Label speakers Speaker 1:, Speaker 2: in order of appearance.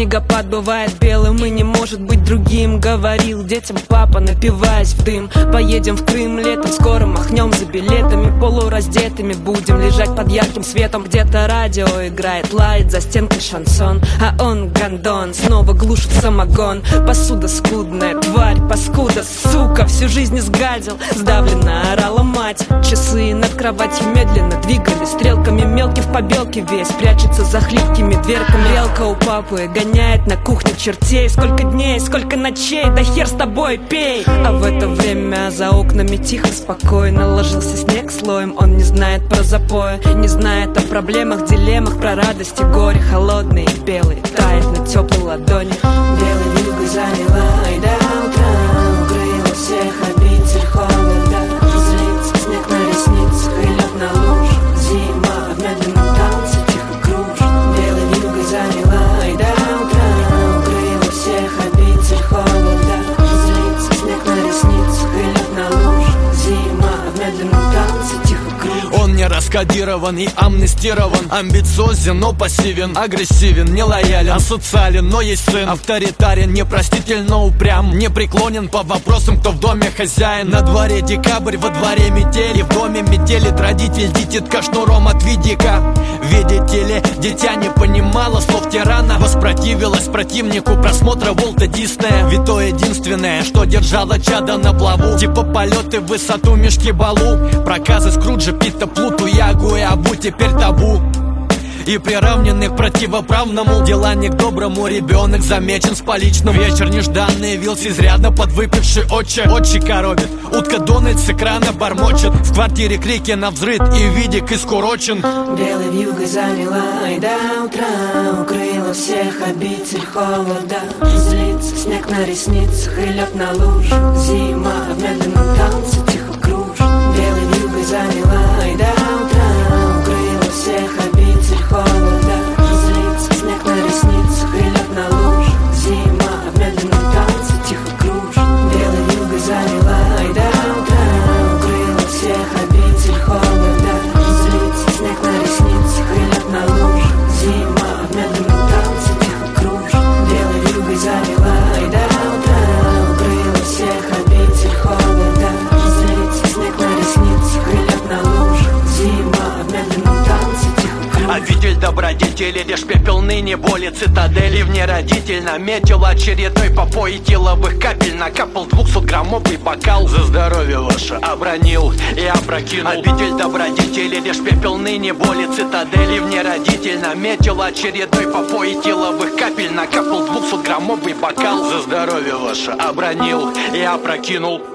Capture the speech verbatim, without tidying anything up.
Speaker 1: снегопад бывает белым и не может быть другим. Говорил детям папа, напиваясь в дым. Поедем в Крым летом, скоро махнем за билетами. Полураздетыми будем лежать под ярким светом. Где-то радио играет, лает за стенкой шансон, а он гондон, снова глушит самогон. Посуда скудная, тварь, паскуда, сука, всю жизнь изгадил. Сдавленно орала мать. Часы над кроватью медленно двигали стрелками. Мелкий в побелке весь прячется за хлипкими дверками. Белка у папы гоняет на кухне чертей. Сколько дней, сколько ночей, да хер с тобой, пей. А в это время за окнами тихо, спокойно ложился снег слоем. Он не знает про запои, не знает о проблемах, дилеммах, про радости, горе. Холодный и белый тает на теплой ладони.
Speaker 2: Белой вьюгой заняла и до утра укрыла всех обитель холода. Злится снег на ресницах и лед на лужах. Зима в медленном танце тихо кружит. Белой вьюгой заняла и до утра укрыла всех обитель холода. Злится снег на ресницах и лед на лужах. Зима в медленном танце тихо кружит.
Speaker 3: Он не раскодирован и амнистирован, амбициозен, но пассивен, агрессивен, не лоялен, асоциален, но есть сын. Авторитарен, непроститель, но упрям, непреклонен по вопросам, кто в доме хозяин. На дворе декабрь, во дворе метели, в доме метелит родитель, дитятка шнуром от видика. Видите ли, дитя не понимало слов тирана, воспротивилась противнику просмотра Волта Диснея. Ведь то единственное, что держало чадо на плаву, типа полеты в высоту, мешки балу, проказы Скруджа, Питта, Плуту, Ягу и Абу теперь табу. И приравненный к противоправному, дела не к доброму, ребенок замечен с поличным. Вечер нежданный явился изрядно подвыпивший отче. Отче коробит, утка Дональд с экрана бормочет. В квартире крики на взрыв и видик искурочен.
Speaker 2: Белой вьюгой заняла и до утра укрыла всех обитель холода. Злится снег на ресницах и лед на лужах. Зима в медленном танце тихо кружит. Белой вьюгой заняла и до утра укрыла всех обитель холода. Злится снег на ресницах и лед на лужах. Зима в медленном танце тихо кружит. Белой вьюгой заняла и до утра укрыла всех обитель холода. Злится снег на ресницах и лед на лужах. Зима в медленном танце тихо кружит. Белой вьюгой заняла и до утра укрыла всех обитель холода. Злится снег на ресницах и лед на лужах. Зима в медленном танце тихо кружит.
Speaker 3: Обитель добродетели, лишь пепел ныне боли цитадели. В ней родитель наметил очередной попой этиловых капель. Накапал двухсотграммовый бокал. За здоровье ваше обронил и опрокинул. Обитель добродетели, лишь пепел ныне боли цитадели. В ней родитель наметил очередной попой этиловых капель. Накапал двухсотграммовый бокал. За здоровье ваше обронил и опрокинул.